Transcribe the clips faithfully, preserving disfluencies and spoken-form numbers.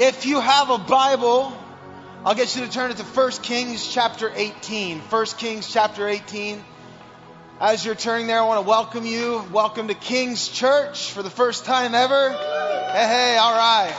If you have a Bible, I'll get you to turn it to First Kings chapter eighteen. First Kings chapter eighteen. As you're turning there, I want to welcome you. Welcome to King's Church for the first time ever. Hey, hey, all right.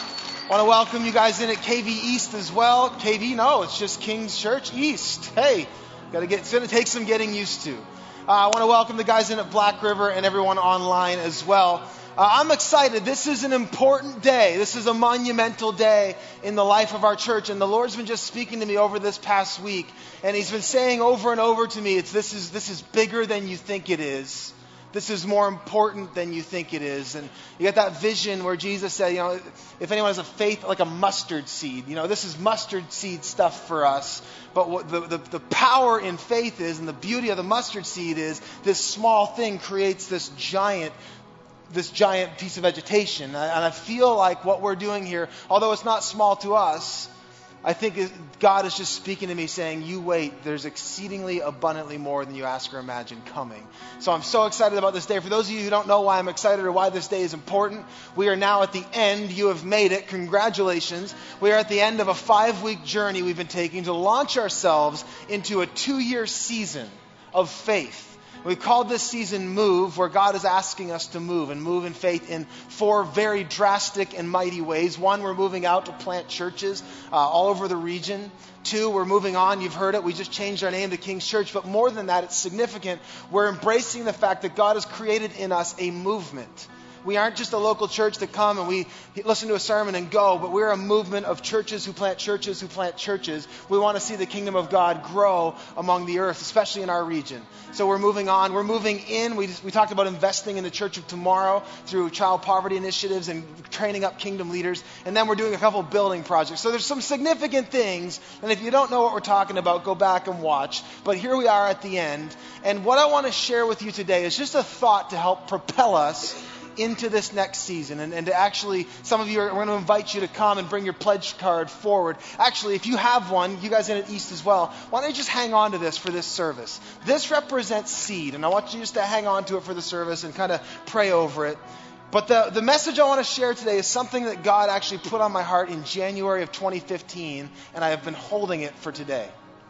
I want to welcome you guys in at K V East as well. K V, no, it's just King's Church East. Hey, gotta get, it's going to take some getting used to. Uh, I want to welcome the guys in at Black River and everyone online as well. Uh, I'm excited. This is an important day. This is a monumental day in the life of our church. And the Lord's been just speaking to me over this past week. And He's been saying over and over to me, it's this is this is bigger than you think it is. This is more important than you think it is. And you get that vision where Jesus said, you know, if anyone has a faith like a mustard seed, you know, this is mustard seed stuff for us. But what the, the, the power in faith is, and the beauty of the mustard seed is, this small thing creates this giant this giant piece of vegetation. And I feel like what we're doing here, although it's not small to us, I think God is just speaking to me saying, you wait, there's exceedingly abundantly more than you ask or imagine coming. So I'm so excited about this day. For those of you who don't know why I'm excited or why this day is important, we are now at the end. You have made it. Congratulations. We are at the end of a five-week journey we've been taking to launch ourselves into a two-year season of faith. We've called this season Move, where God is asking us to move and move in faith in four very drastic and mighty ways. One, we're moving out to plant churches uh, all over the region. Two, we're moving on. You've heard it. We just changed our name to King's Church. But more than that, it's significant. We're embracing the fact that God has created in us a movement. We aren't just a local church that come and we listen to a sermon and go, but we're a movement of churches who plant churches who plant churches. We want to see the kingdom of God grow among the earth, especially in our region. So we're moving on. We're moving in. We just, we talked about investing in the Church of Tomorrow through child poverty initiatives and training up kingdom leaders. And then we're doing a couple of building projects. So there's some significant things. And if you don't know what we're talking about, go back and watch. But here we are at the end. And what I want to share with you today is just a thought to help propel us into this next season, and, and to actually, some of you are, we're going to invite you to come and bring your pledge card forward. Actually, if you have one, you guys in at East as well, why don't you just hang on to this for this service? This represents seed, and I want you just to hang on to it for the service and kind of pray over it. But the, the message I want to share today is something that God actually put on my heart in January of twenty fifteen, and I have been holding it for today.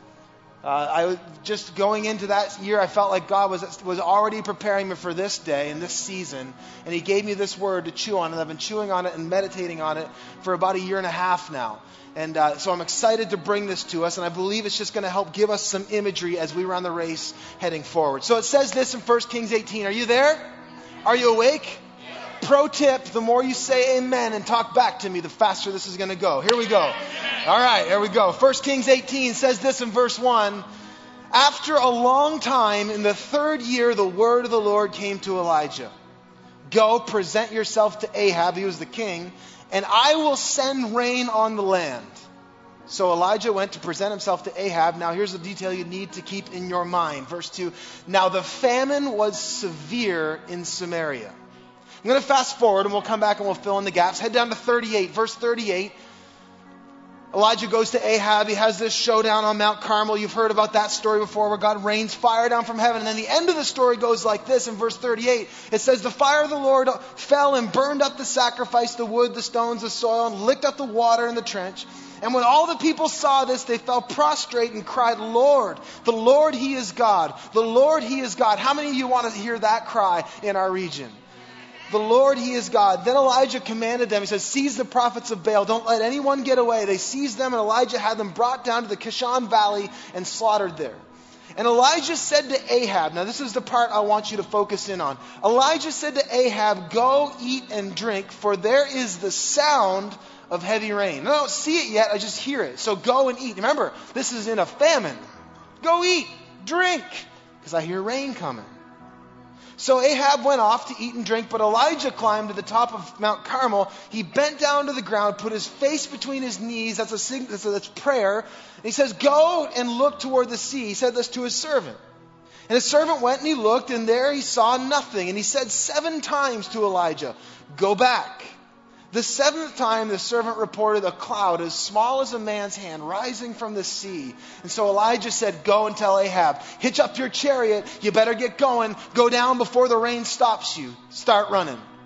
Uh, I was just going into that year, I felt like God was was already preparing me for this day and this season. And He gave me this word to chew on. And I've been chewing on it and meditating on it for about a year and a half now. And uh, so I'm excited to bring this to us. And I believe it's just going to help give us some imagery as we run the race heading forward. So it says this in First Kings eighteen. Are you there? Are you awake? Pro tip, the more you say amen and talk back to me, the faster this is going to go. Here we go. All right, here we go. First Kings eighteen says this in verse one. After a long time, in the third year, the word of the Lord came to Elijah. Go, present yourself to Ahab, he was the king, and I will send rain on the land. So Elijah went to present himself to Ahab. Now here's the detail you need to keep in your mind. Verse two. Now the famine was severe in Samaria. I'm going to fast forward and we'll come back and we'll fill in the gaps. Head down to thirty-eight. Verse thirty-eight. Elijah goes to Ahab. He has this showdown on Mount Carmel. You've heard about that story before where God rains fire down from heaven. And then the end of the story goes like this in verse thirty-eight. It says, the fire of the Lord fell and burned up the sacrifice, the wood, the stones, the soil, and licked up the water in the trench. And when all the people saw this, they fell prostrate and cried, Lord, the Lord, He is God. The Lord, He is God. How many of you want to hear that cry in our region? The Lord, He is God. Then Elijah commanded them. He says, seize the prophets of Baal. Don't let anyone get away. They seized them, and Elijah had them brought down to the Kishon Valley and slaughtered there. And Elijah said to Ahab, now this is the part I want you to focus in on. Elijah said to Ahab, go eat and drink, for there is the sound of heavy rain. I don't see it yet, I just hear it. So go and eat. Remember, this is in a famine. Go eat, drink, because I hear rain coming. So Ahab went off to eat and drink, but Elijah climbed to the top of Mount Carmel. He bent down to the ground, put his face between his knees. That's a sign, that's, a, that's prayer. And he says, go and look toward the sea. He said this to his servant. And his servant went and he looked, and there he saw nothing. And he said seven times to Elijah, go back. The seventh time the servant reported a cloud as small as a man's hand rising from the sea. And so Elijah said, go and tell Ahab, hitch up your chariot, you better get going, go down before the rain stops you, start running.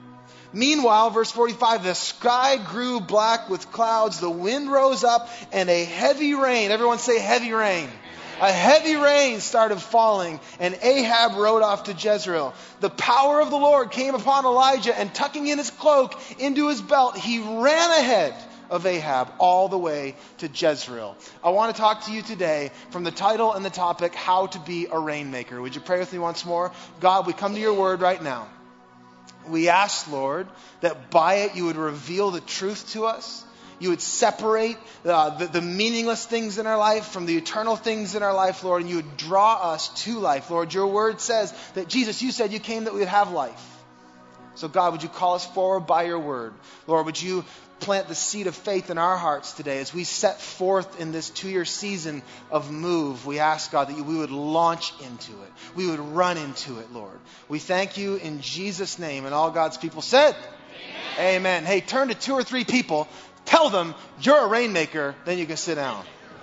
Meanwhile, verse forty-five, the sky grew black with clouds, the wind rose up, and a heavy rain, everyone say heavy rain. A heavy rain started falling, and Ahab rode off to Jezreel. The power of the Lord came upon Elijah, and tucking in his cloak into his belt, he ran ahead of Ahab all the way to Jezreel. I want to talk to you today from the title and the topic, How to Be a Rainmaker. Would you pray with me once more? God, we come to your word right now. We ask, Lord, that by it you would reveal the truth to us. You would separate uh, the, the meaningless things in our life from the eternal things in our life, Lord, and you would draw us to life. Lord, your word says that, Jesus, you said you came that we would have life. So God, would you call us forward by your word? Lord, would you plant the seed of faith in our hearts today as we set forth in this two-year season of move. We ask, God, that you, we would launch into it. We would run into it, Lord. We thank you in Jesus' name. And all God's people said, Amen. Amen. Hey, turn to two or three people. Tell them you're a rainmaker, then you can sit down.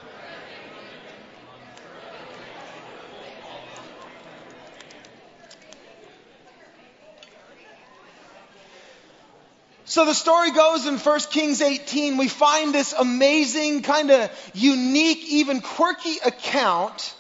So the story goes in First Kings eighteen, we find this amazing, kind of unique, even quirky account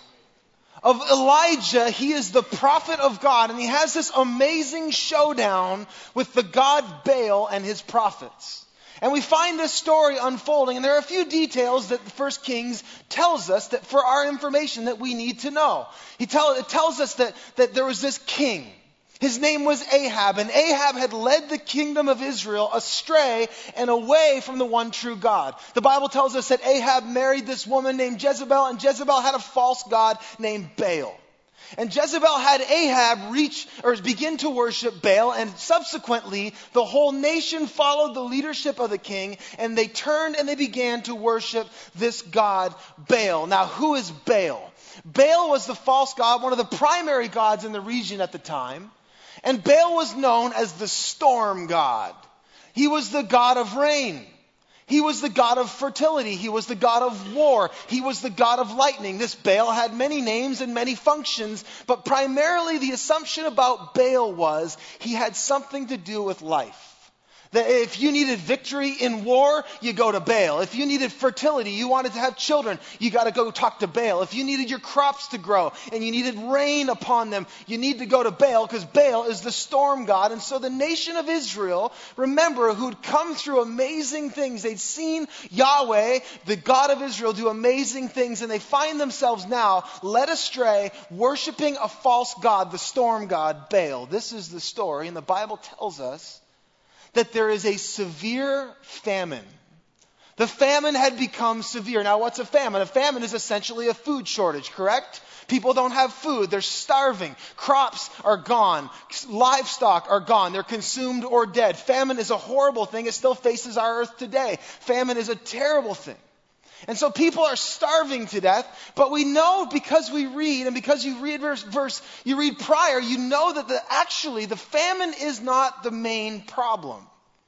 of Elijah. He is the prophet of God, and he has this amazing showdown with the god Baal and his prophets. And we find this story unfolding, and there are a few details that the First Kings tells us that for our information that we need to know. He tell, it tells us that, that there was this king. His name was Ahab, and Ahab had led the kingdom of Israel astray and away from the one true God. The Bible tells us that Ahab married this woman named Jezebel, and Jezebel had a false god named Baal. And Jezebel had Ahab reach or begin to worship Baal, and subsequently the whole nation followed the leadership of the king, and they turned and they began to worship this god Baal. Now, who is Baal? Baal was the false god, one of the primary gods in the region at the time. And Baal was known as the storm god. He was the god of rain. He was the god of fertility. He was the god of war. He was the god of lightning. This Baal had many names and many functions, but primarily the assumption about Baal was he had something to do with life. That if you needed victory in war, you go to Baal. If you needed fertility, you wanted to have children, you got to go talk to Baal. If you needed your crops to grow and you needed rain upon them, you need to go to Baal, because Baal is the storm god. And so the nation of Israel, remember, who'd come through amazing things. They'd seen Yahweh, the God of Israel, do amazing things, and they find themselves now led astray, worshiping a false god, the storm god Baal. This is the story, and the Bible tells us that there is a severe famine. The famine had become severe. Now, what's a famine? A famine is essentially a food shortage, correct? People don't have food. They're starving. Crops are gone. Livestock are gone. They're consumed or dead. Famine is a horrible thing. It still faces our earth today. Famine is a terrible thing. And so people are starving to death, but we know, because we read, and because you read verse, verse you read prior, you know that the, actually the famine is not the main problem.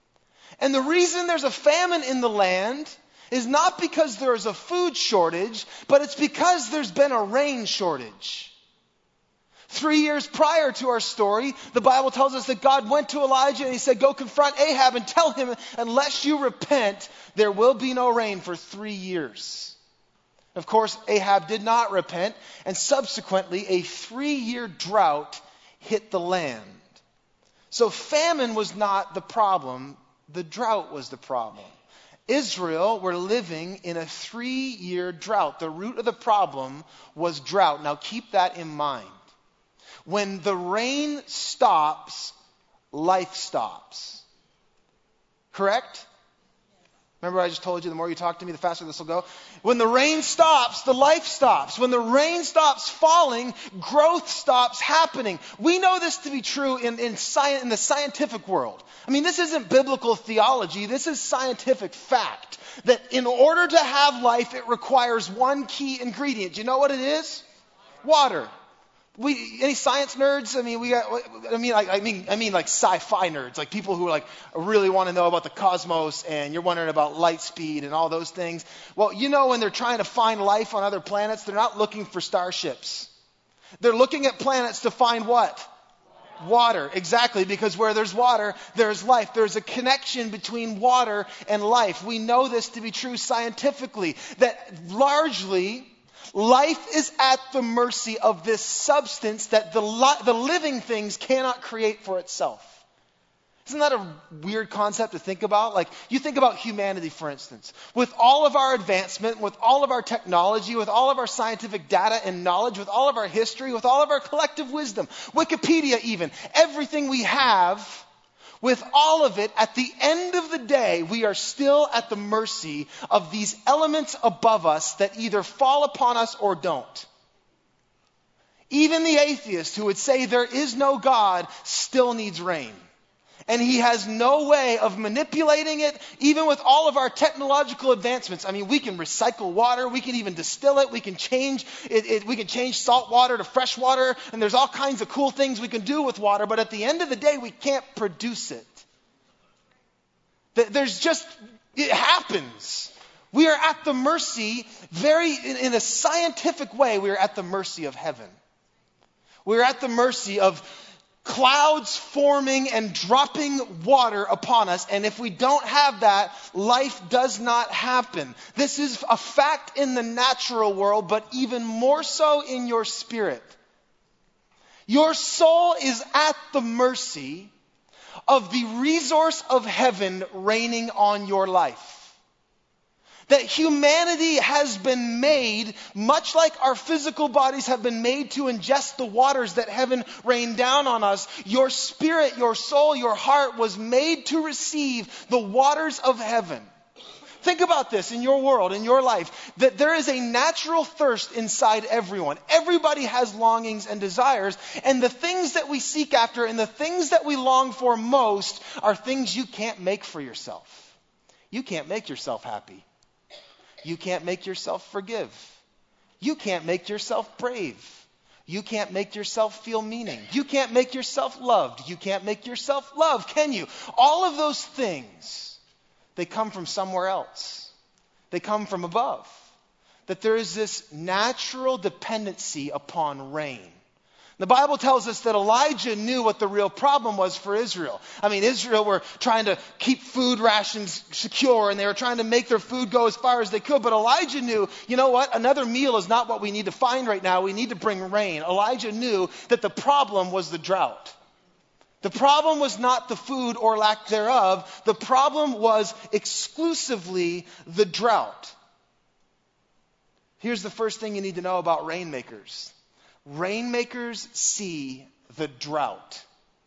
And the reason there's a famine in the land is not because there is a food shortage, but it's because there's been a rain shortage. Three years prior to our story, the Bible tells us that God went to Elijah and he said, go confront Ahab and tell him, unless you repent, there will be no rain for three years. Of course, Ahab did not repent, and subsequently a three-year drought hit the land. So famine was not the problem, the drought was the problem. Israel were living in a three-year drought. The root of the problem was drought. Now keep that in mind. When the rain stops, life stops. Correct? Remember I just told you the more you talk to me, the faster this will go? When the rain stops, the life stops. When the rain stops falling, growth stops happening. We know this to be true in, in, science, in the scientific world. I mean, this isn't biblical theology. This is scientific fact. That in order to have life, it requires one key ingredient. Do you know what it is? Water. We any science nerds? I mean, we got. I mean, like, I mean, I mean, like sci-fi nerds, like people who like really want to know about the cosmos, and you're wondering about light speed and all those things. Well, you know, when they're trying to find life on other planets, they're not looking for starships. They're looking at planets to find what? Water, exactly, because where there's water, there's life. There's a connection between water and life. We know this to be true scientifically, that largely life is at the mercy of this substance that the, li- the living things cannot create for itself. Isn't that a weird concept to think about? Like, you think about humanity, for instance. With all of our advancement, with all of our technology, with all of our scientific data and knowledge, with all of our history, with all of our collective wisdom, Wikipedia even, everything we have, with all of it, at the end of the day, we are still at the mercy of these elements above us that either fall upon us or don't. Even the atheist who would say there is no God still needs rain. And he has no way of manipulating it, even with all of our technological advancements. I mean, we can recycle water, we can even distill it, we can change it, it, we can change salt water to fresh water, and there's all kinds of cool things we can do with water, but at the end of the day, we can't produce it. There's just, it happens. We are at the mercy, very, in, in a scientific way, we are at the mercy of heaven. We're at the mercy of clouds forming and dropping water upon us. And if we don't have that, life does not happen. This is a fact in the natural world, but even more so in your spirit. Your soul is at the mercy of the resource of heaven raining on your life. That humanity has been made, much like our physical bodies have been made to ingest the waters that heaven rained down on us. Your spirit, your soul, your heart was made to receive the waters of heaven. Think about this in your world, in your life, that there is a natural thirst inside everyone. Everybody has longings and desires, and the things that we seek after and the things that we long for most are things you can't make for yourself. You can't make yourself happy. You can't make yourself forgive. You can't make yourself brave. You can't make yourself feel meaning. You can't make yourself loved. You can't make yourself love, can you? All of those things, they come from somewhere else. They come from above. That there is this natural dependency upon rain. The Bible tells us that Elijah knew what the real problem was for Israel. I mean, Israel were trying to keep food rations secure, and they were trying to make their food go as far as they could. But Elijah knew, you know what? Another meal is not what we need to find right now. We need to bring rain. Elijah knew that the problem was the drought. The problem was not the food or lack thereof. The problem was exclusively the drought. Here's the first thing you need to know about rainmakers. Rainmakers see the drought.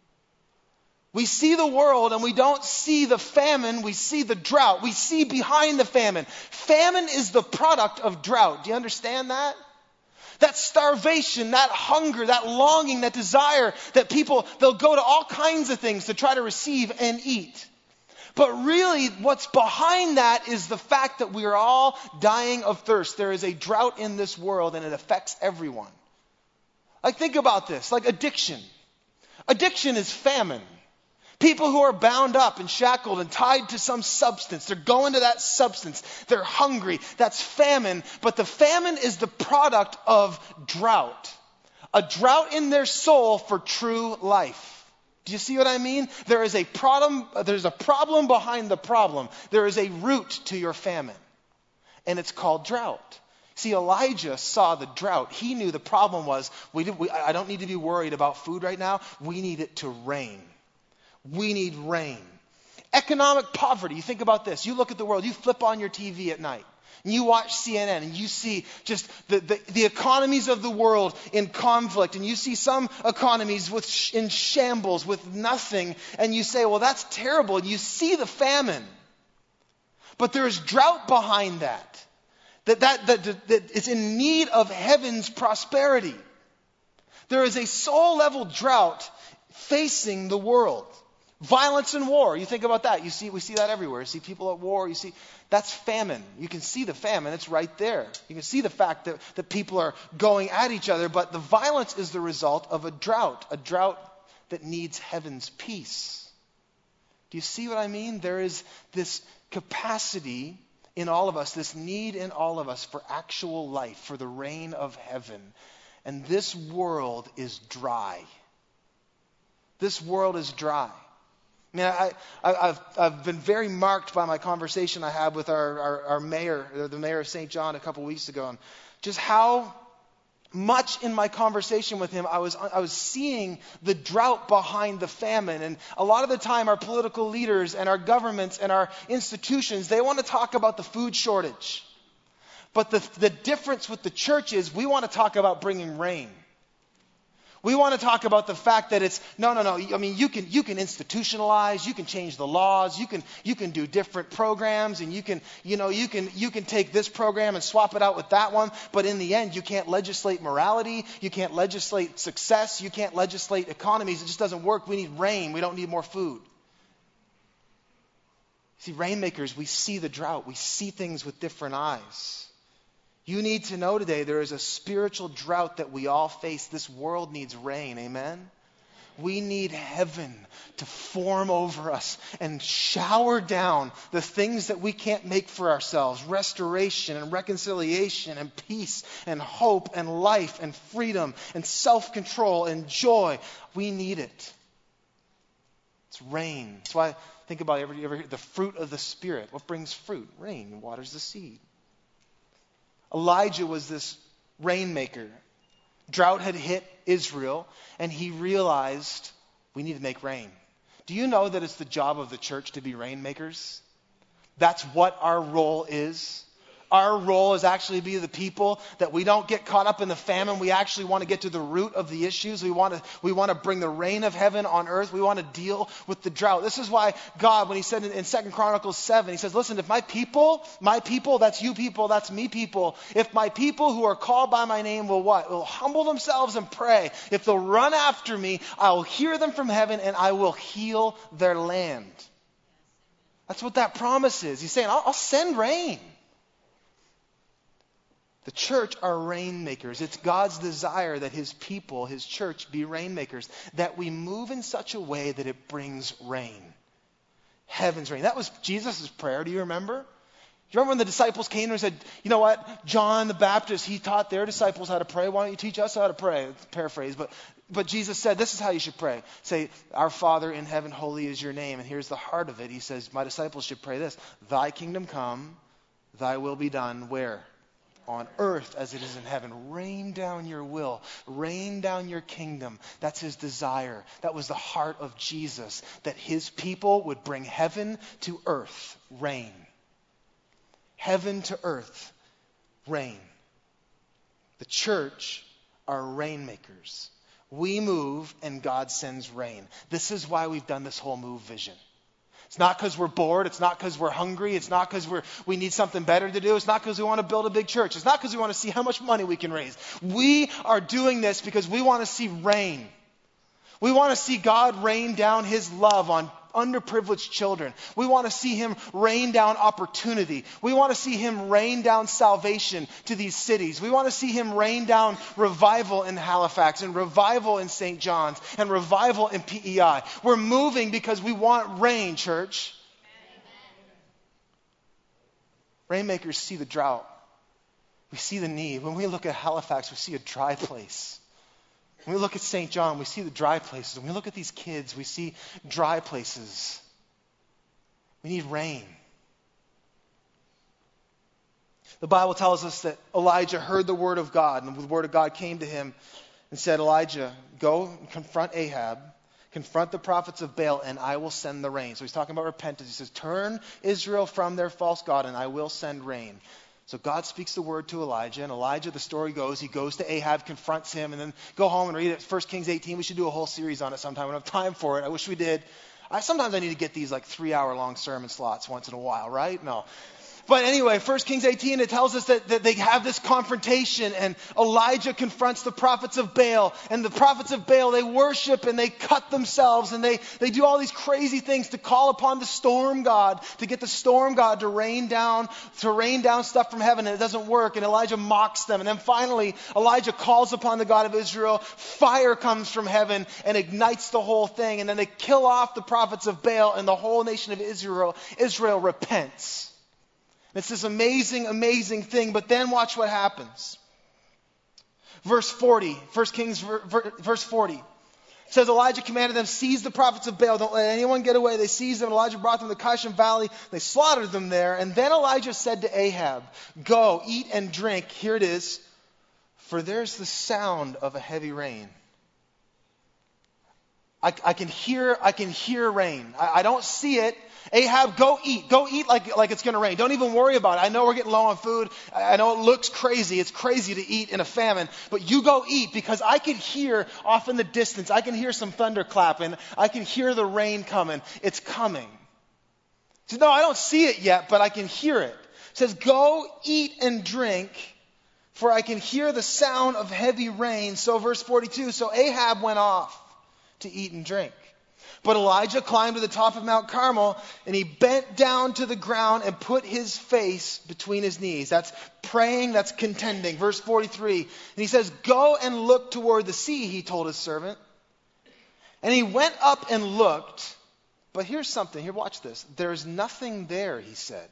We see the world and we don't see the famine, we see the drought. We see behind the famine. Famine is the product of drought. Do you understand that? That starvation, that hunger, that longing, that desire that people, they'll go to all kinds of things to try to receive and eat. But really, what's behind that is the fact that we are all dying of thirst. There is a drought in this world and it affects everyone. Like, think about this, like addiction. Addiction is famine. People who are bound up and shackled and tied to some substance, they're going to that substance. They're hungry. That's famine. But the famine is the product of drought. A drought in their soul for true life. Do you see what I mean? There is a problem, there's a problem behind the problem. There is a root to your famine. And it's called drought. See, Elijah saw the drought. He knew the problem was, we, we, I don't need to be worried about food right now. We need it to rain. We need rain. Economic poverty. You think about this. You look at the world. You flip on your T V at night. And you watch C N N and you see just the, the, the economies of the world in conflict. And you see some economies with sh- in shambles with nothing. And you say, well, that's terrible. And you see the famine. But there is drought behind that. That, that, that, that, that it's in need of heaven's prosperity. There is a soul-level drought facing the world. Violence and war. You think about that. You see, we see that everywhere. You see people at war. You see, that's famine. You can see the famine. It's right there. You can see the fact that, that people are going at each other. But the violence is the result of a drought. A drought that needs heaven's peace. Do you see what I mean? There is this capacity in all of us, this need in all of us for actual life, for the rain of heaven. And this world is dry. This world is dry. I mean, I, I, I've, I've been very marked by my conversation I had with our, our, our mayor, the mayor of Saint John a couple weeks ago, and just how much in my conversation with him, I was I was seeing the drought behind the famine. And a lot of the time, our political leaders and our governments and our institutions, they want to talk about the food shortage. But the, the difference with the church is we want to talk about bringing rain. We want to talk about the fact that it's, no, no, no. I mean, you can you can institutionalize, you can change the laws, you can you can do different programs, and you can, you know, you can you can take this program and swap it out with that one. But in the end, you can't legislate morality, you can't legislate success, you can't legislate economies. It just doesn't work. We need rain. We don't need more food. See, rainmakers, we see the drought. We see things with different eyes. You need to know today there is a spiritual drought that we all face. This world needs rain, amen? We need heaven to form over us and shower down the things that we can't make for ourselves. Restoration and reconciliation and peace and hope and life and freedom and self-control and joy. We need it. It's rain. That's why I think about every, every the fruit of the Spirit. What brings fruit? Rain waters the seed. Elijah was this rainmaker. Drought had hit Israel, and he realized we need to make rain. Do you know that it's the job of the church to be rainmakers? That's what our role is. Our role is actually to be the people that we don't get caught up in the famine. We actually want to get to the root of the issues. We want to we want to bring the rain of heaven on earth. We want to deal with the drought. This is why God, when he said in, in Second Chronicles seven, he says, listen, if my people, my people, that's you people, that's me people, if my people who are called by my name will what? Will humble themselves and pray. If they'll run after me, I will hear them from heaven and I will heal their land. That's what that promise is. He's saying, I'll, I'll send rain. The church are rainmakers. It's God's desire that his people, his church, be rainmakers. That we move in such a way that it brings rain. Heaven's rain. That was Jesus' prayer. Do you remember? Do you remember when the disciples came and said, you know what? John the Baptist, he taught their disciples how to pray. Why don't you teach us how to pray? Paraphrase. But, but Jesus said, this is how you should pray. Say, our Father in heaven, holy is your name. And here's the heart of it. He says, my disciples should pray this. Thy kingdom come, thy will be done. Where? On earth as it is in heaven. Rain down your will. Rain down your kingdom. That's his desire. That was the heart of Jesus. That his people would bring heaven to earth. Rain. Heaven to earth. Rain. The church are rainmakers. We move and God sends rain. This is why we've done this whole Move vision. It's not because we're bored. It's not because we're hungry. It's not because we're we need something better to do. It's not because we want to build a big church. It's not because we want to see how much money we can raise. We are doing this because we want to see rain. We want to see God rain down his love on underprivileged children. We want to see him rain down opportunity. We want to see him rain down salvation to these cities. We want to see him rain down revival in Halifax and revival in Saint John's and revival in P E I. We're moving because we want rain, church. Amen. Rainmakers see the drought. We see the need. When we look at Halifax, we see a dry place. When we look at Saint John, we see the dry places. When we look at these kids, we see dry places. We need rain. The Bible tells us that Elijah heard the word of God, and the word of God came to him and said, Elijah, go and confront Ahab, confront the prophets of Baal, and I will send the rain. So he's talking about repentance. He says, turn Israel from their false god, and I will send rain. So God speaks the word to Elijah, and Elijah, the story goes, he goes to Ahab, confronts him, and then go home and read it. First Kings eighteen, we should do a whole series on it sometime. We don't have time for it. I wish we did. I, sometimes I need to get these like three-hour-long sermon slots once in a while, right? No. But anyway, First Kings eighteen, it tells us that, that they have this confrontation, and Elijah confronts the prophets of Baal. And the prophets of Baal, they worship and they cut themselves, and they, they do all these crazy things to call upon the storm god, to get the storm god to rain down, to rain down stuff from heaven, and it doesn't work. And Elijah mocks them. And then finally, Elijah calls upon the God of Israel. Fire comes from heaven and ignites the whole thing. And then they kill off the prophets of Baal, and the whole nation of Israel, Israel repents. It's this amazing, amazing thing. But then watch what happens. Verse forty, First Kings verse forty. It says Elijah commanded them, seize the prophets of Baal. Don't let anyone get away. They seized them. Elijah brought them to the Kishon Valley. They slaughtered them there. And then Elijah said to Ahab, go, eat and drink. Here it is. For there's the sound of a heavy rain. I, I can hear, I can hear rain. I, I don't see it. Ahab, go eat. Go eat like, like it's going to rain. Don't even worry about it. I know we're getting low on food. I know it looks crazy. It's crazy to eat in a famine. But you go eat, because I can hear off in the distance. I can hear some thunder clapping. I can hear the rain coming. It's coming. He says, no, I don't see it yet, but I can hear it. He says, go eat and drink, for I can hear the sound of heavy rain. So verse forty-two, so Ahab went off to eat and drink. But Elijah climbed to the top of Mount Carmel, and he bent down to the ground and put his face between his knees. That's praying, that's contending. Verse forty-three, and he says, go and look toward the sea, he told his servant. And he went up and looked. But here's something, here, watch this. There's nothing there, he said.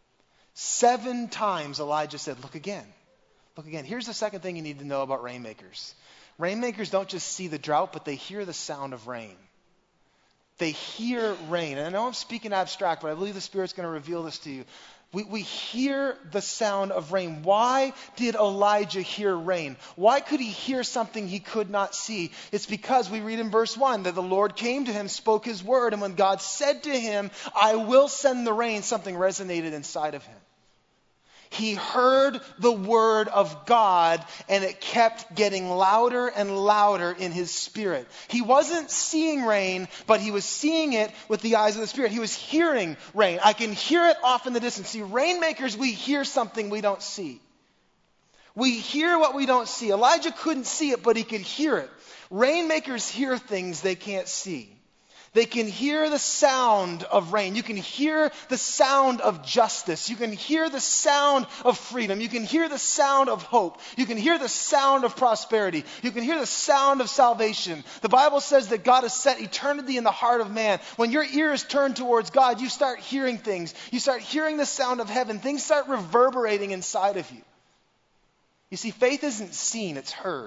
Seven times Elijah said, look again. Look again. Here's the second thing you need to know about rainmakers. Rainmakers don't just see the drought, but they hear the sound of rain. They hear rain. And I know I'm speaking abstract, but I believe the Spirit's going to reveal this to you. We, we hear the sound of rain. Why did Elijah hear rain? Why could he hear something he could not see? It's because we read in verse one that the Lord came to him, spoke his word, and when God said to him, I will send the rain, something resonated inside of him. He heard the word of God, and it kept getting louder and louder in his spirit. He wasn't seeing rain, but he was seeing it with the eyes of the Spirit. He was hearing rain. I can hear it off in the distance. See, rainmakers, we hear something we don't see. We hear what we don't see. Elijah couldn't see it, but he could hear it. Rainmakers hear things they can't see. They can hear the sound of rain. You can hear the sound of justice. You can hear the sound of freedom. You can hear the sound of hope. You can hear the sound of prosperity. You can hear the sound of salvation. The Bible says that God has set eternity in the heart of man. When your ear is turned towards God, you start hearing things. You start hearing the sound of heaven. Things start reverberating inside of you. You see, faith isn't seen, it's heard.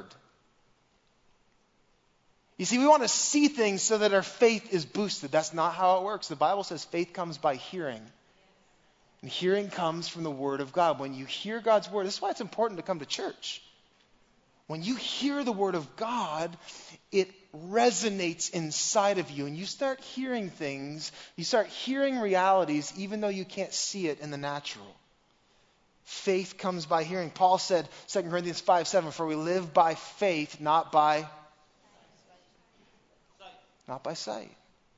You see, we want to see things so that our faith is boosted. That's not how it works. The Bible says faith comes by hearing. And hearing comes from the Word of God. When you hear God's Word, this is why it's important to come to church. When you hear the Word of God, it resonates inside of you. And you start hearing things, you start hearing realities, even though you can't see it in the natural. Faith comes by hearing. Paul said, Second Corinthians five seven, for we live by faith, not by Not by sight.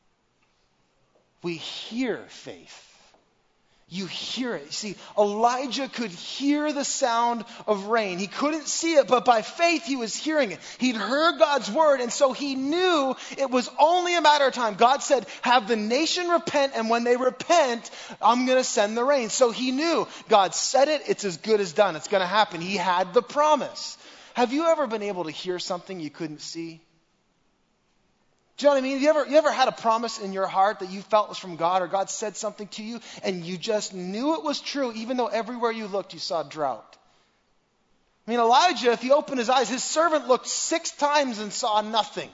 We hear faith. You hear it. You see, Elijah could hear the sound of rain. He couldn't see it, but by faith he was hearing it. He'd heard God's word, and so he knew it was only a matter of time. God said, have the nation repent, and when they repent, I'm going to send the rain. So he knew. God said it, it's as good as done. It's going to happen. He had the promise. Have you ever been able to hear something you couldn't see? Do you know what I mean? You ever, you ever had a promise in your heart that you felt was from God, or God said something to you and you just knew it was true even though everywhere you looked you saw drought? I mean, Elijah, if he opened his eyes, his servant looked six times and saw nothing.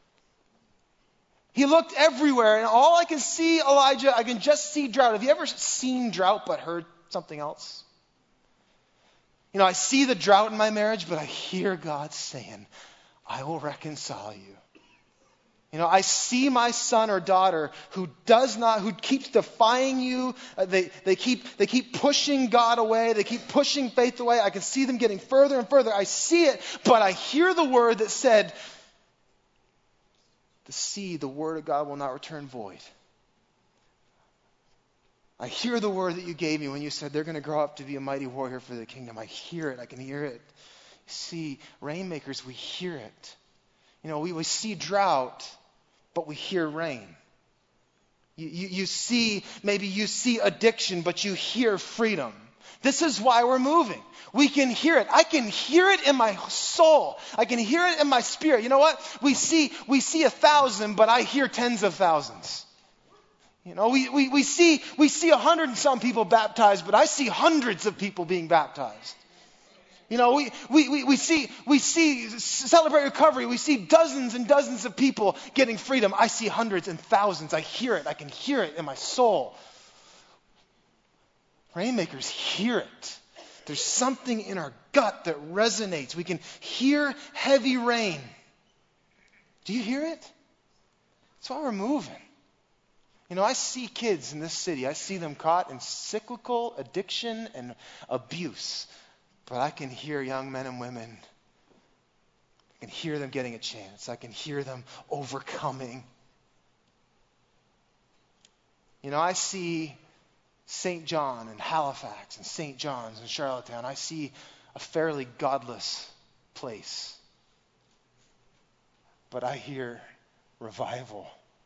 He looked everywhere, and all I can see, Elijah, I can just see drought. Have you ever seen drought but heard something else? You know, I see the drought in my marriage, but I hear God saying, I will reconcile you. You know, I see my son or daughter who does not, who keeps defying you. Uh, they, they keep, they keep pushing God away. They keep pushing faith away. I can see them getting further and further. I see it, but I hear the word that said, the seed, the word of God will not return void. I hear the word that you gave me when you said they're going to grow up to be a mighty warrior for the kingdom. I hear it. I can hear it. See, rainmakers, we hear it. You know, we, we see drought, but we hear rain. You, you, you see, maybe you see addiction, but you hear freedom. This is why we're moving. We can hear it. I can hear it in my soul. I can hear it in my spirit. You know what? We see, we see a thousand, but I hear tens of thousands. You know, we, we, we see, we see a hundred and some people baptized, but I see hundreds of people being baptized. You know, we, we, we, we see, we see Celebrate Recovery. We see dozens and dozens of people getting freedom. I see hundreds and thousands. I hear it. I can hear it in my soul. Rainmakers hear it. There's something in our gut that resonates. We can hear heavy rain. Do you hear it? That's why we're moving. You know, I see kids in this city. I see them caught in cyclical addiction and abuse. But I can hear young men and women. I can hear them getting a chance. I can hear them overcoming. You know, I see Saint John and Halifax and Saint John's and Charlottetown. I see a fairly godless place. But I hear revival.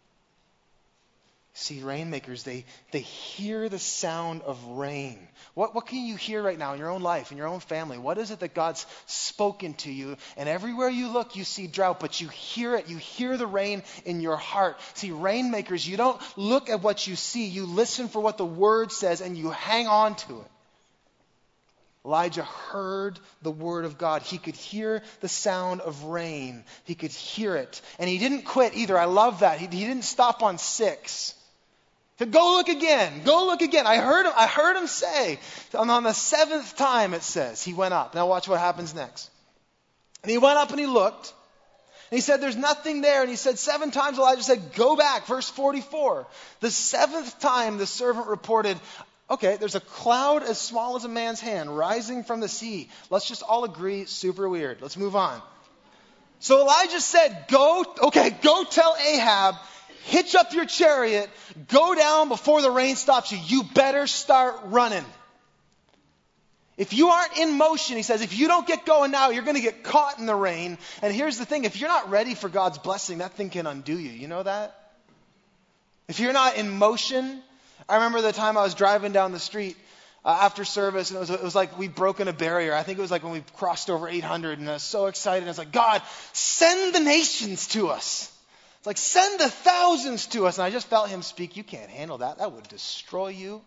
See, rainmakers, they, they hear the sound of rain. What, what can you hear right now in your own life, in your own family? What is it that God's spoken to you? And everywhere you look, you see drought, but you hear it. You hear the rain in your heart. See, rainmakers, you don't look at what you see. You listen for what the word says, and you hang on to it. Elijah heard the word of God. He could hear the sound of rain. He could hear it. And he didn't quit either. I love that. He, he didn't stop on six. He said, go look again. Go look again. I heard him, I heard him say. And on the seventh time, it says, he went up. Now watch what happens next. And he went up and he looked. And he said, there's nothing there. And he said, seven times Elijah said, go back. Verse forty-four. The seventh time the servant reported, okay, there's a cloud as small as a man's hand rising from the sea. Let's just all agree, super weird. Let's move on. So Elijah said, go, okay, go tell Ahab, hitch up your chariot, go down before the rain stops you. You better start running. If you aren't in motion, he says, if you don't get going now, you're going to get caught in the rain. And here's the thing, if you're not ready for God's blessing, that thing can undo you. You know that? If you're not in motion, I remember the time I was driving down the street uh, after service, and it was, it was like we'd broken a barrier. I think it was like when we crossed over eight hundred, and I was so excited. I was like, God, send the nations to us. It's like, send the thousands to us. And I just felt him speak, you can't handle that. That would destroy you.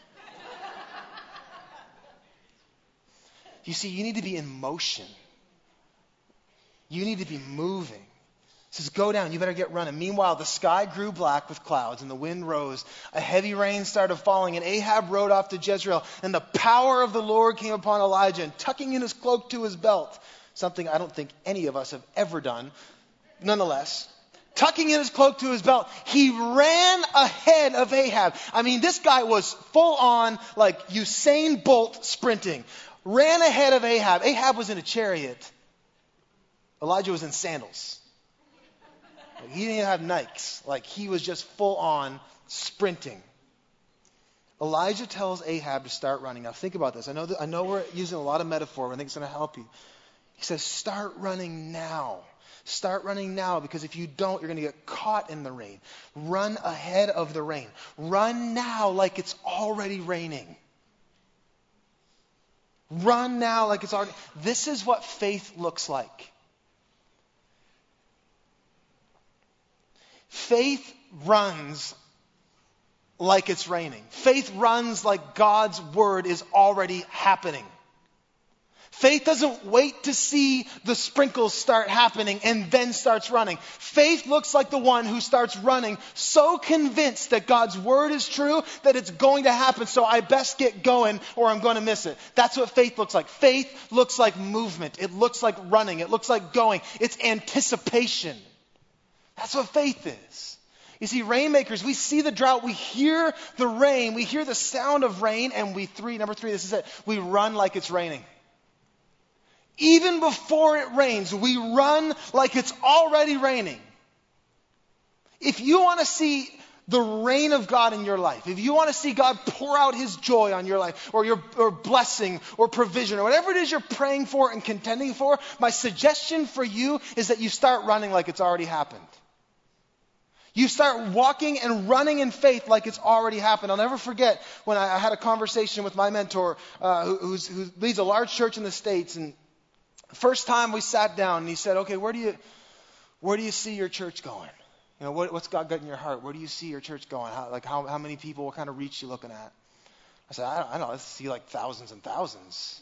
You see, you need to be in motion. You need to be moving. He says, go down, you better get running. Meanwhile, the sky grew black with clouds and the wind rose. A heavy rain started falling, and Ahab rode off to Jezreel. And the power of the Lord came upon Elijah, and tucking in his cloak to his belt, something I don't think any of us have ever done, nonetheless, tucking in his cloak to his belt, he ran ahead of Ahab. I mean, this guy was full on like Usain Bolt sprinting. Ran ahead of Ahab. Ahab was in a chariot. Elijah was in sandals. Like, he didn't even have Nikes. Like, he was just full on sprinting. Elijah tells Ahab to start running. Now think about this. I know that, I know we're using a lot of metaphor, but I think it's going to help you. He says, start running now. Start running now, because if you don't, you're going to get caught in the rain. Run ahead of the rain. Run now like it's already raining. Run now like it's already... This is what faith looks like. Faith runs like it's raining. Faith runs like God's word is already happening. Faith doesn't wait to see the sprinkles start happening and then starts running. Faith looks like the one who starts running, so convinced that God's word is true that it's going to happen, so I best get going or I'm going to miss it. That's what faith looks like. Faith looks like movement. It looks like running. It looks like going. It's anticipation. That's what faith is. You see, rainmakers, we see the drought, we hear the rain, we hear the sound of rain, and we three, number three, this is it, we run like it's raining. Even before it rains, we run like it's already raining. If you want to see the rain of God in your life, if you want to see God pour out his joy on your life, or your or blessing or provision, or whatever it is you're praying for and contending for, my suggestion for you is that you start running like it's already happened. You start walking and running in faith like it's already happened. I'll never forget when I, I had a conversation with my mentor uh, who, who's, who leads a large church in the States, and first time we sat down, and he said, okay, where do you where do you see your church going? You know, what, what's God got in your heart? Where do you see your church going? How, like how, how many people, what kind of reach you looking at? I said, I don't, I don't know, let's see like thousands and thousands.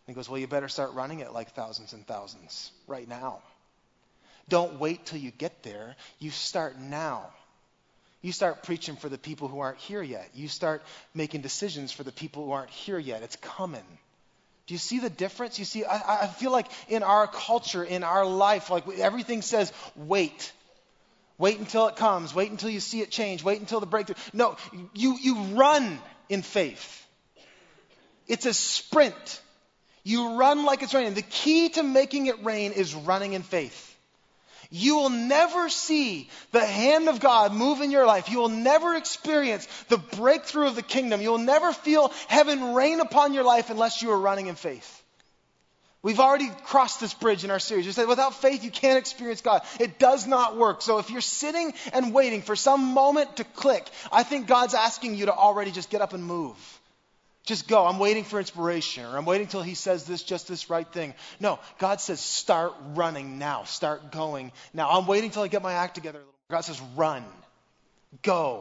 he goes, well, you better start running it like thousands and thousands right now. Don't wait till you get there. You start now. You start preaching for the people who aren't here yet. You start making decisions for the people who aren't here yet. It's coming. Do you see the difference? You see, I, I feel like in our culture, in our life, like everything says, wait. Wait until it comes. Wait until you see it change. Wait until the breakthrough. No, you, you run in faith. It's a sprint. You run like it's raining. The key to making it rain is running in faith. You will never see the hand of God move in your life. You will never experience the breakthrough of the kingdom. You will never feel heaven rain upon your life unless you are running in faith. We've already crossed this bridge in our series. We said without faith you can't experience God. It does not work. So if you're sitting and waiting for some moment to click, I think God's asking you to already just get up and move. Just go. I'm waiting for inspiration, or I'm waiting till he says this, just this right thing. No, God says start running now. Start going now. I'm waiting till I get my act together a little more. God says run. Go.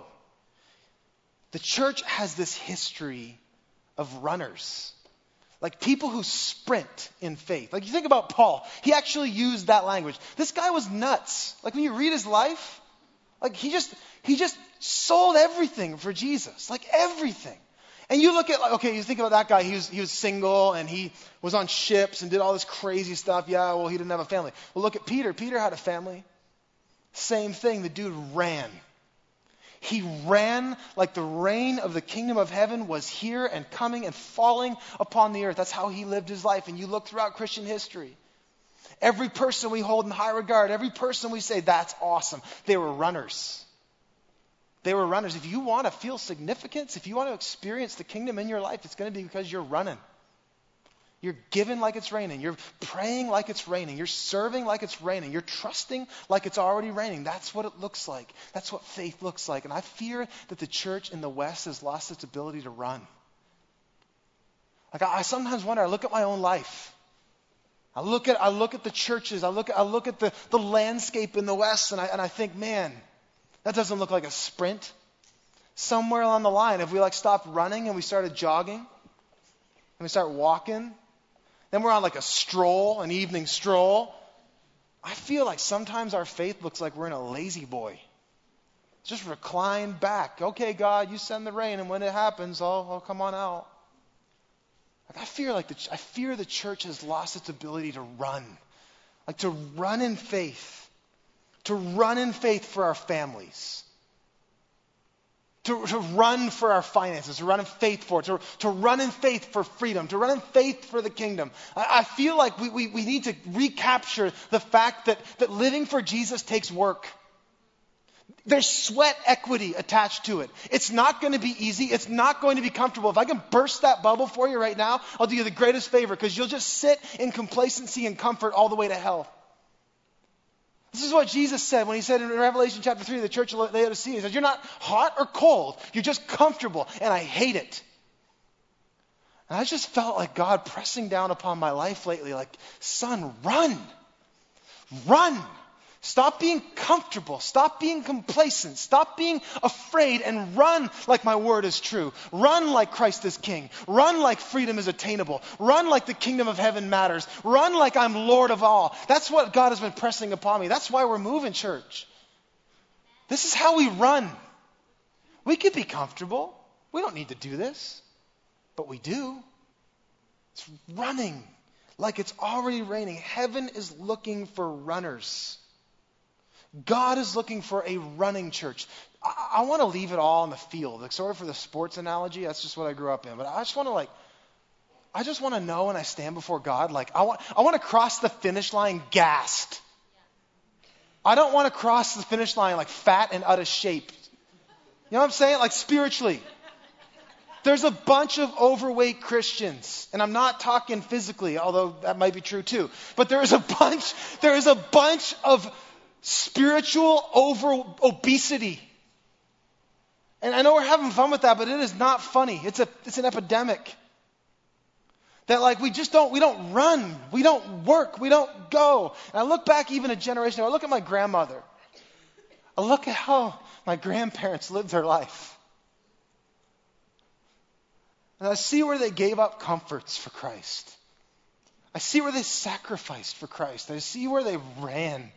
The church has this history of runners. Like people who sprint in faith. Like you think about Paul. He actually used that language. This guy was nuts. Like when you read his life, like he just he just sold everything for Jesus. Like everything. And you look at, like, okay, you think about that guy, he was, he was single and he was on ships and did all this crazy stuff. Yeah, well, he didn't have a family. Well, look at Peter. Peter had a family. Same thing. The dude ran. He ran like the reign of the kingdom of heaven was here and coming and falling upon the earth. That's how he lived his life. And you look throughout Christian history. Every person we hold in high regard, every person we say, that's awesome. They were runners. They were runners. If you want to feel significance, if you want to experience the kingdom in your life, it's going to be because you're running. You're giving like it's raining. You're praying like it's raining. You're serving like it's raining. You're trusting like it's already raining. That's what it looks like. That's what faith looks like. And I fear that the church in the West has lost its ability to run. Like I, I sometimes wonder, I look at my own life. I look at I look at the churches. I look at I look at the, the landscape in the West, and I and I think, man, that doesn't look like a sprint. Somewhere along the line, if we like stopped running and we started jogging, and we start walking, then we're on like a stroll, an evening stroll. I feel like sometimes our faith looks like we're in a lazy boy. Just recline back. Okay, God, you send the rain, and when it happens, I'll, I'll come on out. Like I fear like the I fear the church has lost its ability to run, like to run in faith. To run in faith for our families. To, to run for our finances. To run in faith for it. To, to run in faith for freedom. To run in faith for the kingdom. I, I feel like we, we, we need to recapture the fact that, that living for Jesus takes work. There's sweat equity attached to it. It's not going to be easy. It's not going to be comfortable. If I can burst that bubble for you right now, I'll do you the greatest favor because you'll just sit in complacency and comfort all the way to hell. This is what Jesus said when he said in Revelation chapter three, the church of Laodicea, he said, you're not hot or cold. You're just comfortable, and I hate it. And I just felt like God pressing down upon my life lately, like, son, run. Run. Stop being comfortable. Stop being complacent. Stop being afraid and run like my word is true. Run like Christ is king. Run like freedom is attainable. Run like the kingdom of heaven matters. Run like I'm Lord of all. That's what God has been pressing upon me. That's why we're moving, church. This is how we run. We could be comfortable. We don't need to do this. But we do. It's running like it's already raining. Heaven is looking for runners. God is looking for a running church. I, I want to leave it all on the field. Like, sorry for the sports analogy. That's just what I grew up in. But I just want to like, I just want to know when I stand before God, like I want, I want to cross the finish line gassed. I don't want to cross the finish line like fat and out of shape. You know what I'm saying? Like spiritually. There's a bunch of overweight Christians, and I'm not talking physically, although that might be true too. But there is a bunch, there is a bunch of spiritual over obesity. And I know we're having fun with that, but it is not funny. It's a it's an epidemic. That like we just don't we don't run, we don't work, we don't go. And I look back even a generation ago, I look at my grandmother. I look at how my grandparents lived their life. And I see where they gave up comforts for Christ. I see where they sacrificed for Christ. I see where they ran.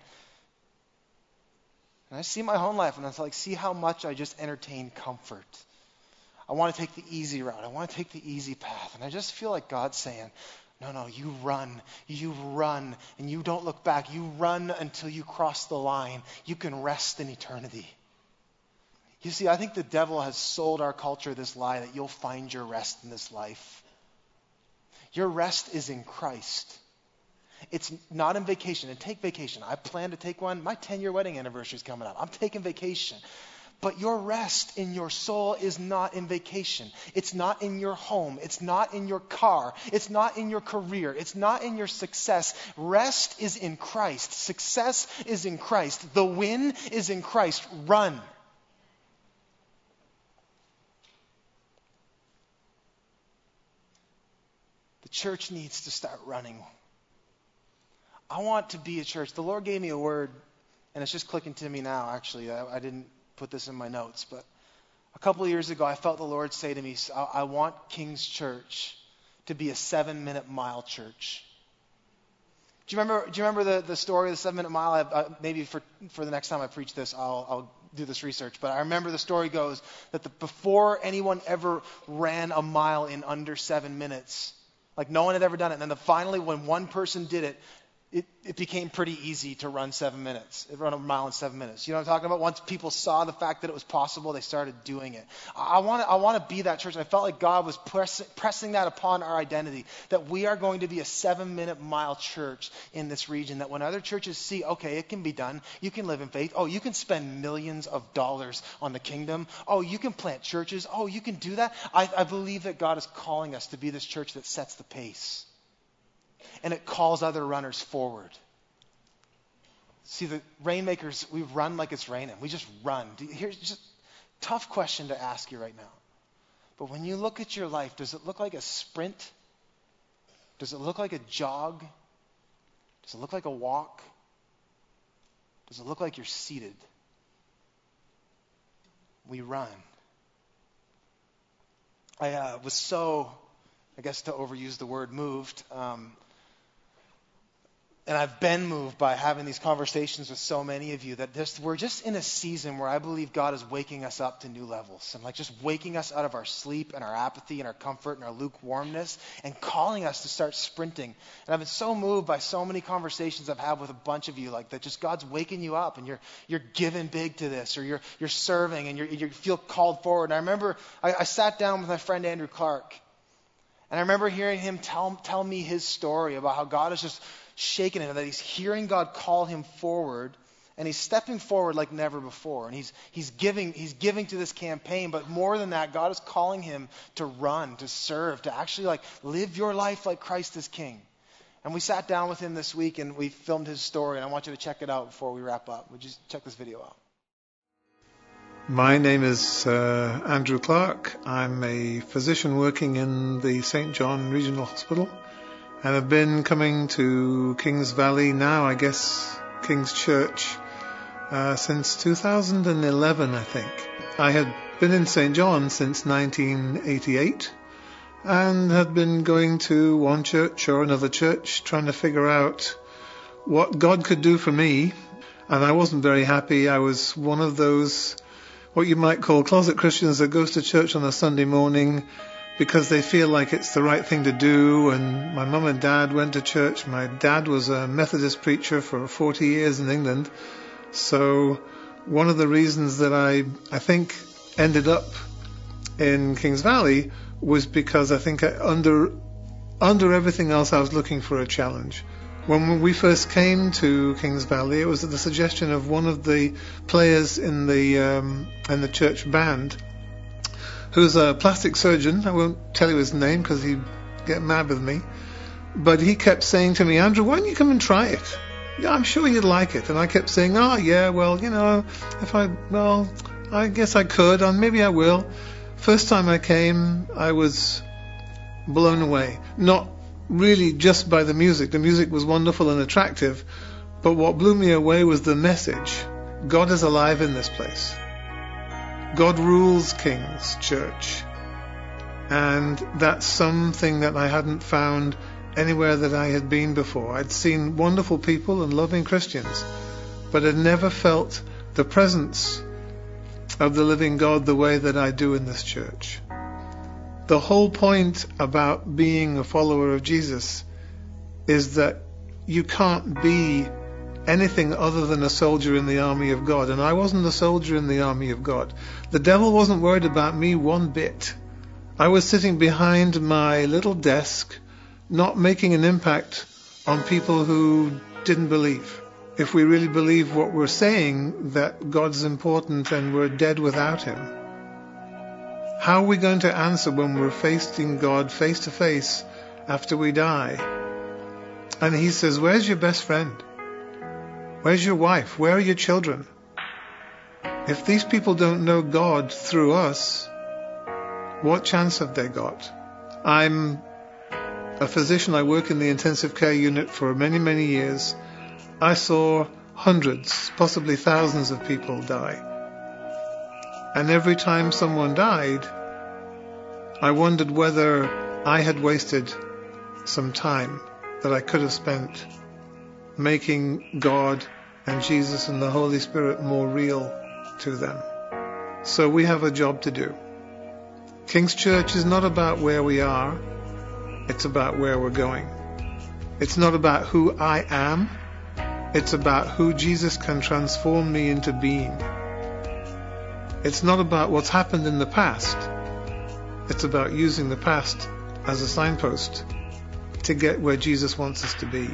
And I see my own life, and it's like, see how much I just entertain comfort. I want to take the easy route. I want to take the easy path. And I just feel like God's saying, no, no, you run. You run, and you don't look back. You run until you cross the line. You can rest in eternity. You see, I think the devil has sold our culture this lie that you'll find your rest in this life. Your rest is in Christ. It's not in vacation. And take vacation. I plan to take one. My ten-year wedding anniversary is coming up. I'm taking vacation. But your rest in your soul is not in vacation. It's not in your home. It's not in your car. It's not in your career. It's not in your success. Rest is in Christ. Success is in Christ. The win is in Christ. Run. The church needs to start running. I want to be a church. The Lord gave me a word, and it's just clicking to me now, actually. I, I didn't put this in my notes, but a couple of years ago, I felt the Lord say to me, I, I want King's Church to be a seven-minute mile church. Do you remember, do you remember the, the story of the seven-minute mile? I, I, maybe for, for the next time I preach this, I'll, I'll do this research. But I remember the story goes that the, before anyone ever ran a mile in under seven minutes, like no one had ever done it. And then the, finally, when one person did it, It, it became pretty easy to run seven minutes, run a mile in seven minutes. You know what I'm talking about? Once people saw the fact that it was possible, they started doing it. I want to I want to be that church. And I felt like God was press, pressing that upon our identity, that we are going to be a seven-minute mile church in this region, that when other churches see, okay, it can be done. You can live in faith. Oh, you can spend millions of dollars on the kingdom. Oh, you can plant churches. Oh, you can do that. I, I believe that God is calling us to be this church that sets the pace. And it calls other runners forward. See, the Rainmakers, we run like it's raining. We just run. Here's just a tough question to ask you right now. But when you look at your life, does it look like a sprint? Does it look like a jog? Does it look like a walk? Does it look like you're seated? We run. I uh, was so, I guess to overuse the word, moved. Um, And I've been moved by having these conversations with so many of you that this, we're just in a season where I believe God is waking us up to new levels and like just waking us out of our sleep and our apathy and our comfort and our lukewarmness and calling us to start sprinting. And I've been so moved by so many conversations I've had with a bunch of you, like that just God's waking you up and you're you're giving big to this, or you're you're serving and you're, you feel called forward. And I remember I, I sat down with my friend Andrew Clark, and I remember hearing him tell tell me his story about how God is just shaken him, that he's hearing God call him forward, and he's stepping forward like never before, and he's he's giving he's giving to this campaign. But more than that, God is calling him to run, to serve, to actually like live your life like Christ is King. And we sat down with him this week and we filmed his story, and I want you to check it out before we wrap up. Would you check this video out? My name is uh, Andrew Clark. I'm a physician working in the Saint John Regional Hospital. And I've been coming to Kings Valley now, I guess, King's Church, uh, since two thousand eleven, I think. I had been in Saint John since nineteen eighty-eight and had been going to one church or another church, trying to figure out what God could do for me. And I wasn't very happy. I was one of those, what you might call closet Christians, that goes to church on a Sunday morning because they feel like it's the right thing to do. And my mum and dad went to church. My dad was a Methodist preacher for forty years in England. So one of the reasons that I, I think, ended up in Kings Valley was because I think I, under under everything else, I was looking for a challenge. When we first came to Kings Valley, it was at the suggestion of one of the players in the um, in the church band, who's a plastic surgeon. I won't tell you his name because he'd get mad with me. But he kept saying to me, Andrew, why don't you come and try it? Yeah, I'm sure you'd like it. And I kept saying, oh, yeah, well, you know, if I, well, I guess I could, and maybe I will. First time I came, I was blown away. Not really just by the music. The music was wonderful and attractive. But what blew me away was the message. God is alive in this place. God rules King's Church. And that's something that I hadn't found anywhere that I had been before. I'd seen wonderful people and loving Christians, but had never felt the presence of the living God the way that I do in this church. The whole point about being a follower of Jesus is that you can't be anything other than a soldier in the army of God. And I wasn't a soldier in the army of God. The devil wasn't worried about me one bit. I was sitting behind my little desk, not making an impact on people who didn't believe. If we really believe what we're saying, that God's important and we're dead without him, how are we going to answer when we're facing God face to face after we die? And he says, where's your best friend? Where's your wife? Where are your children? If these people don't know God through us, what chance have they got? I'm a physician. I work in the intensive care unit for many, many years. I saw hundreds, possibly thousands of people die. And every time someone died, I wondered whether I had wasted some time that I could have spent making God and Jesus and the Holy Spirit more real to them. So we have a job to do. King's Church is not about where we are, it's about where we're going. It's not about who I am, it's about who Jesus can transform me into being. It's not about what's happened in the past, it's about using the past as a signpost to get where Jesus wants us to be.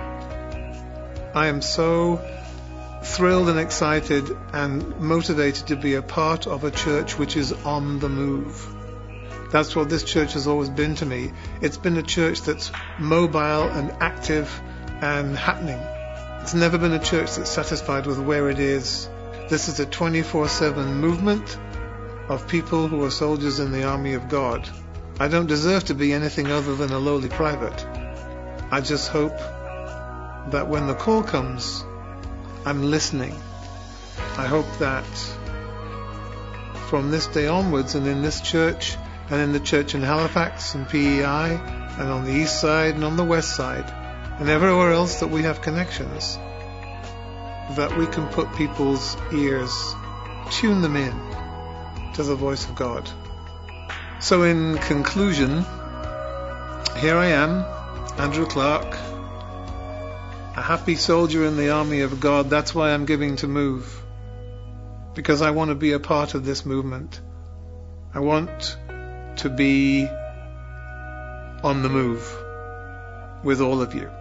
I am so thrilled and excited and motivated to be a part of a church which is on the move. That's what this church has always been to me. It's been a church that's mobile and active and happening. It's never been a church that's satisfied with where it is. This is a twenty-four seven movement of people who are soldiers in the army of God. I don't deserve to be anything other than a lowly private. I just hope that when the call comes, I'm listening. I hope that from this day onwards, and in this church, and in the church in Halifax and P E I, and on the east side and on the west side, and everywhere else that we have connections, that we can put people's ears, tune them in to the voice of God. So in conclusion, here I am, Andrew Clark, a happy soldier in the army of God. That's why I'm giving to Move, because I want to be a part of this movement. I want to be on the move with all of you.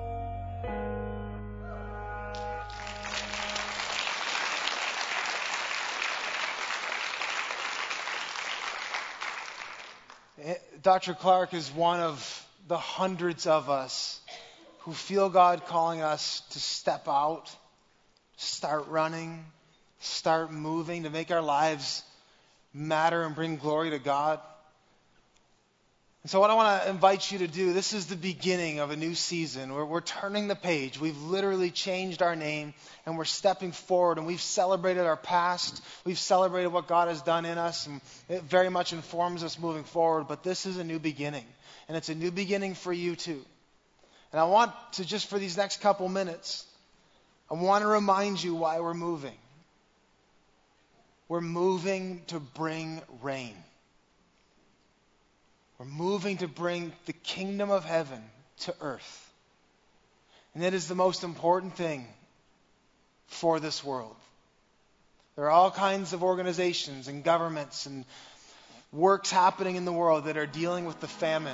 Doctor Clark is one of the hundreds of us who feel God calling us to step out, start running, start moving, to make our lives matter and bring glory to God. And so what I want to invite you to do, this is the beginning of a new season where we're turning the page. We've literally changed our name and we're stepping forward, and we've celebrated our past. We've celebrated what God has done in us, and it very much informs us moving forward. But this is a new beginning, and it's a new beginning for you too. And I want to, just for these next couple minutes, I want to remind you why we're moving. We're moving to bring rain. We're moving to bring the kingdom of heaven to earth. And it is the most important thing for this world. There are all kinds of organizations and governments and works happening in the world that are dealing with the famine.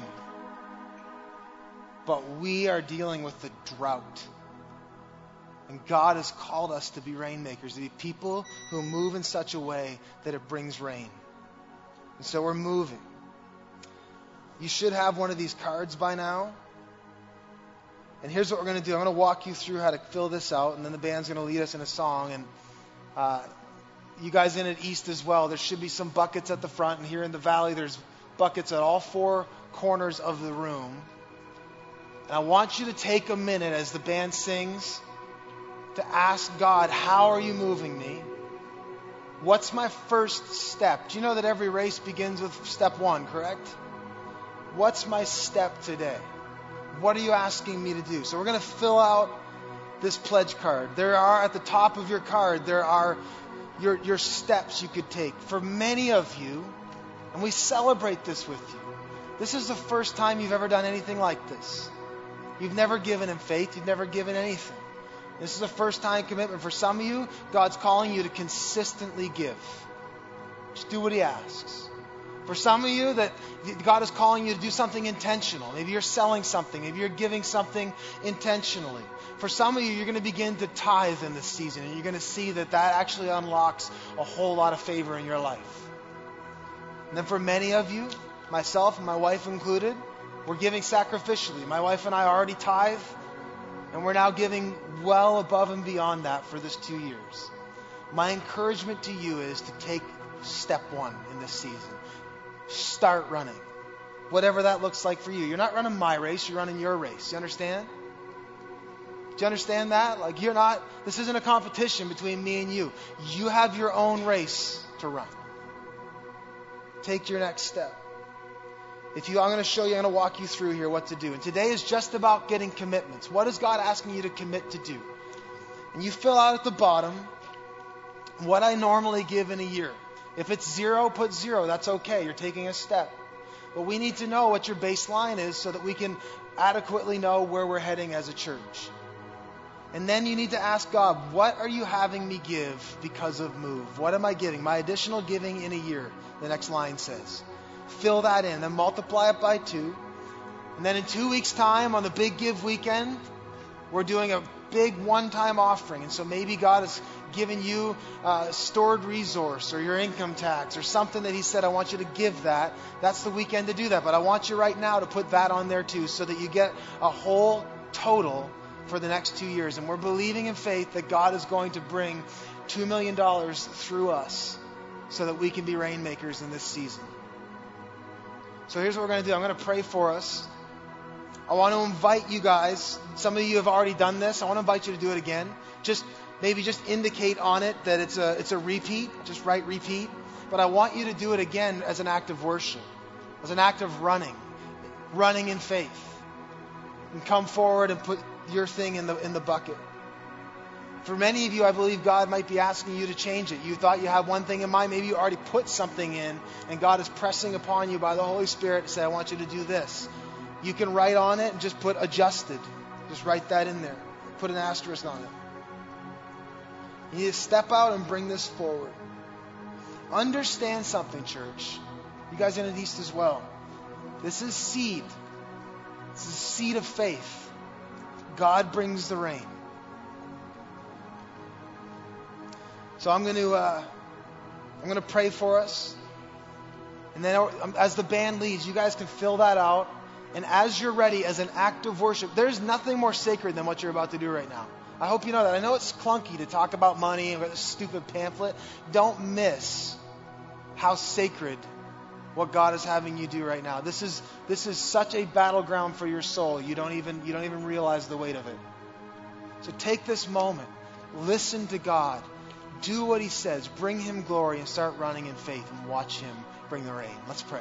But we are dealing with the drought. And God has called us to be rainmakers, to be people who move in such a way that it brings rain. And so we're moving. You should have one of these cards by now. And here's what we're going to do. I'm going to walk you through how to fill this out, and then the band's going to lead us in a song. And uh, you guys in at East as well, there should be some buckets at the front. And here in the Valley, there's buckets at all four corners of the room. And I want you to take a minute as the band sings to ask God, how are you moving me? What's my first step? Do you know that every race begins with step one, correct? What's my step today? What are you asking me to do? So we're going to fill out this pledge card. There are, at the top of your card, there are your, your steps you could take. For many of you, and we celebrate this with you, this is the first time you've ever done anything like this. You've never given in faith. You've never given anything. This is a first-time commitment. For some of you, God's calling you to consistently give. Just do what He asks. For some of you, that God is calling you to do something intentional. Maybe you're selling something. Maybe you're giving something intentionally. For some of you, you're going to begin to tithe in this season, and you're going to see that that actually unlocks a whole lot of favor in your life. And then for many of you, myself and my wife included, we're giving sacrificially. My wife and I already tithe, and we're now giving well above and beyond that for this two years. My encouragement to you is to take step one in this season. Start running. Whatever that looks like for you. You're not running my race, you're running your race. You understand? Do you understand that? Like, you're not, this isn't a competition between me and you. You have your own race to run. Take your next step. If you, I'm going to show you, I'm going to walk you through here what to do. And today is just about getting commitments. What is God asking you to commit to do? And you fill out at the bottom what I normally give in a year. If it's zero, put zero. That's okay. You're taking a step. But we need to know what your baseline is so that we can adequately know where we're heading as a church. And then you need to ask God, what are you having me give because of Move? What am I giving? My additional giving in a year, the next line says. Fill that in, then multiply it by two. And then in two weeks' time, on the Big Give weekend, we're doing a big one-time offering. And so maybe God has given you a stored resource or your income tax or something that He said, I want you to give that. That's the weekend to do that. But I want you right now to put that on there too, so that you get a whole total for the next two years. And we're believing in faith that God is going to bring two million dollars through us so that we can be rainmakers in this season. So here's what we're going to do. I'm going to pray for us. I want to invite you guys. Some of you have already done this. I want to invite you to do it again. Just maybe just indicate on it that it's a it's a repeat. Just write repeat. But I want you to do it again as an act of worship, as an act of running, running in faith. And come forward and put your thing in the in the bucket. For many of you, I believe God might be asking you to change it. You thought you had one thing in mind. Maybe you already put something in, and God is pressing upon you by the Holy Spirit to say, I want you to do this. You can write on it and just put adjusted. Just write that in there. Put an asterisk on it. You need to step out and bring this forward. Understand something, church. You guys in the East as well. This is seed. This is seed of faith. God brings the rain. So I'm going to uh, I'm going to pray for us, and then as the band leads, you guys can fill that out. And as you're ready, as an act of worship, there's nothing more sacred than what you're about to do right now. I hope you know that. I know it's clunky to talk about money and this stupid pamphlet. Don't miss how sacred what God is having you do right now. This is this is such a battleground for your soul. You don't even you don't even realize the weight of it. So take this moment, listen to God. Do what He says. Bring Him glory and start running in faith and watch Him bring the rain. Let's pray.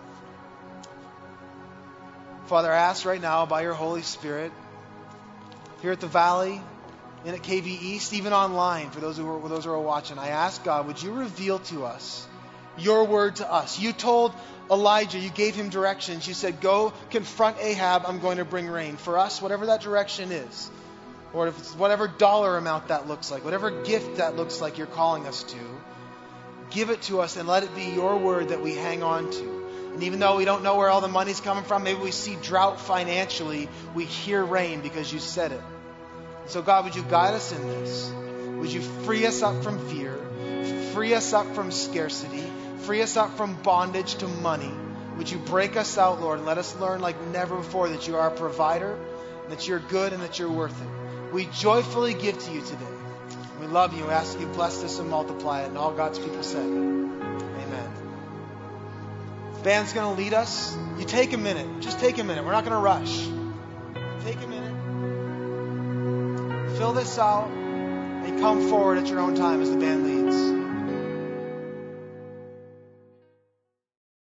Father, I ask right now by your Holy Spirit, here at the Valley, and at K V East, even online, for those who are, those who are watching, I ask God, would you reveal to us your word to us? You told Elijah, you gave him directions. You said, go confront Ahab, I'm going to bring rain. For us, whatever that direction is, or if it's whatever dollar amount that looks like, whatever gift that looks like you're calling us to, give it to us and let it be your word that we hang on to. And even though we don't know where all the money's coming from, maybe we see drought financially, we hear rain because you said it. So God, would you guide us in this? Would you free us up from fear, free us up from scarcity, free us up from bondage to money? Would you break us out, Lord, and let us learn like never before that you are a provider, that you're good, and that you're worth it. We joyfully give to you today. We love you. We ask that you bless this and multiply it. And all God's people said, amen. Band's going to lead us. You take a minute. Just take a minute. We're not going to rush. Take a minute. Fill this out and come forward at your own time as the band leads.